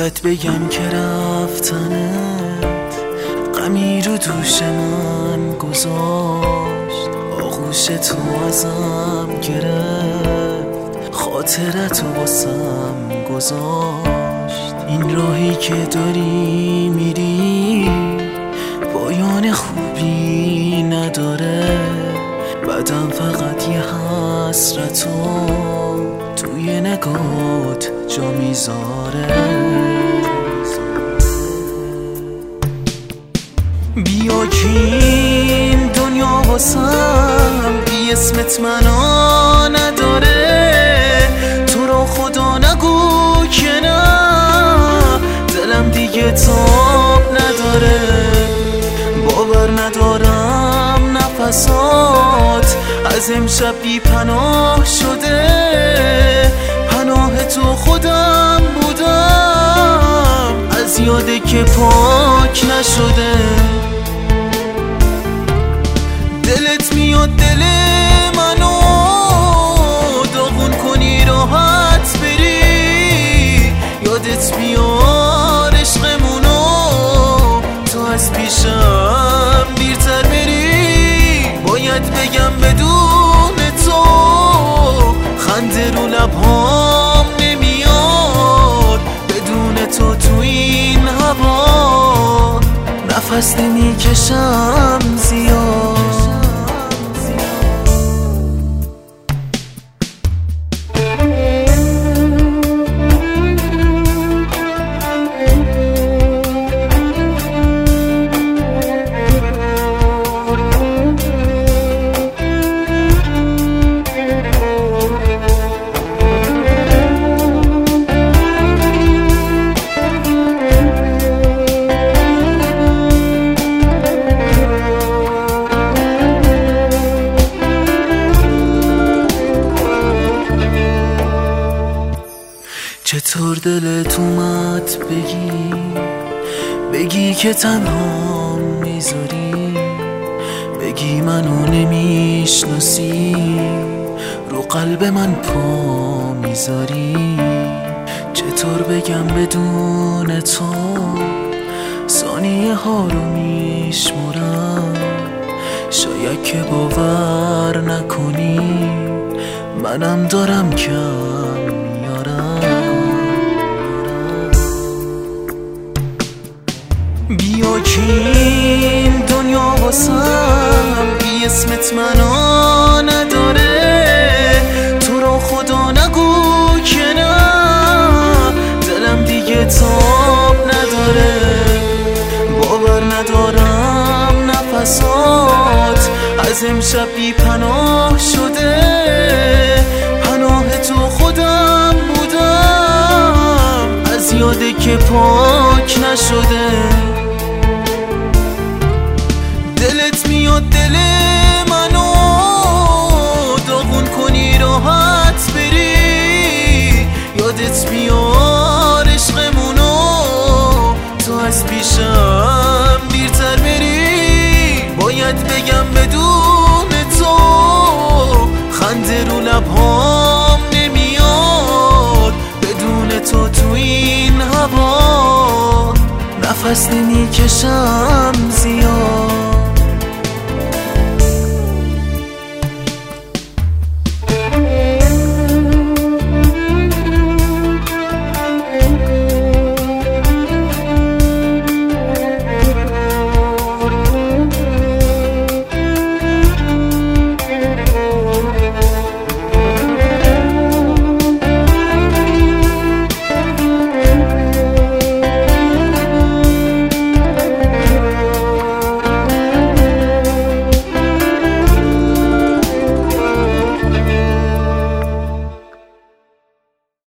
باید بگم که رفتنت غمی رو دوش من گذاشت، آغوش تو ازم گرفت، خاطرت رو واسم گذاشت. این راهی که داری میری پایان خوبی نداره، بعدم فقط یه حسرتو توی نگات جا میذاره. بیا که این دنیا واسم بی اسمت منا نداره، تو رو خدا نگو که نه، دلم دیگه تاب نداره. باور ندارم نفسات از امشب بی پناه شده، پناه تو خودم بودم از یاده که پاک نشده. دلت میاد دل منو داغون کنی راحت بری، یادت میاد عشقمونو تو از پیشم دیرتر بری. باید بگم بدون تو خنده رو لبهام نمیاد، بدون تو این هوا نفس نمیکشم زیاد. چطور دلت اومد بگی که تنها میذاری، بگی منو نمیشناسی، رو قلب من پا میذاری. چطور بگم بدون تو ثانیه ها رو میشمرم، شاید که باور نکنی منم دارم کم میارم. بیا که این دنیا واسم بی اسمت منا نداره، تو رو خدا نگو که نه، دلم دیگه تاب نداره. باور ندارم نفسات از امشب بی پناه شده، پناه تو خودم بودم از یاده که پاک نشده. دلت میاد دل منو داغون کنی راحت بری، یادت میاد عشقمونو تو از پیشم دیرتر بری. باید بگم بدون تو خنده رو لبهام نمیاد، بدون تو این هوا نفس نمیکشم.